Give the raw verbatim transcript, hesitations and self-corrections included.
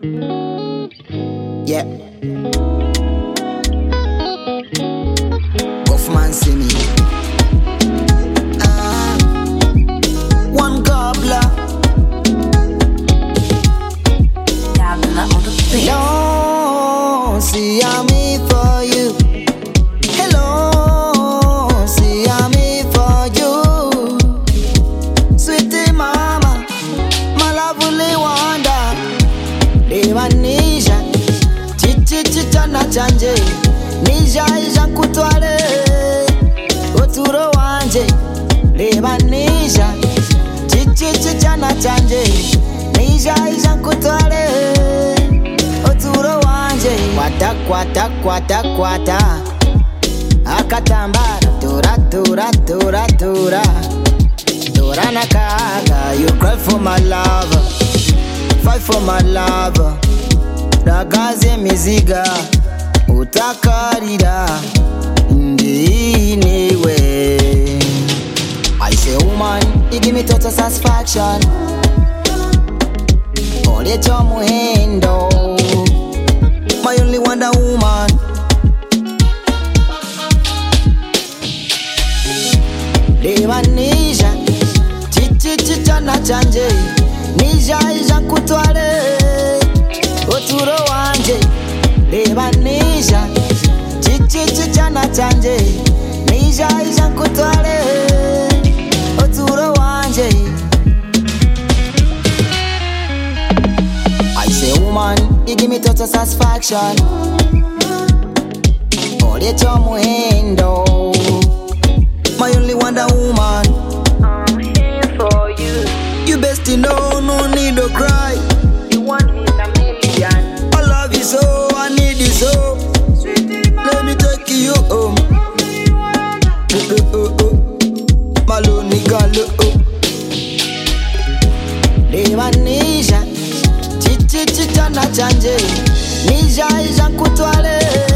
Yeah. Goffman see me. Ah, one gobbler. Gobbler on the beat. Hello, see I'm me for you. Hello, see I'm me for you. Sweetie mama, my lovely wonder. Devanisha, chichi chichana chanje. Nisha isha kutwale, oturo wanje. Devanisha, chichi chichana chanje. Nisha isha kutwale, oturo wanje. Kwata kwata kwata kwata, akatambara tura tura tura tura. Tura nakaga, you cry for my love, fight for my love. Ragaze miziga, utakarira ndinewe. I say woman, you give me total satisfaction. Ole chomu hendo, my only wonder woman. Devanisha, chichi chichana chanje. Nisha isha kutwale, oturo wanje. Devanisha, chichi chichana chanje. Nisha isha kutwale, oturo wanje. I say woman, you give me total satisfaction. Ole chomu hendo, my only wonder woman. I'm here for you. You best to know, no need to cry. You want me a million. I love you so, I need you so. Let me take you home. Uh, uh, uh, uh. Maloni galo. Devanisha, chichi chichana chanje. Nisha isha kutwale.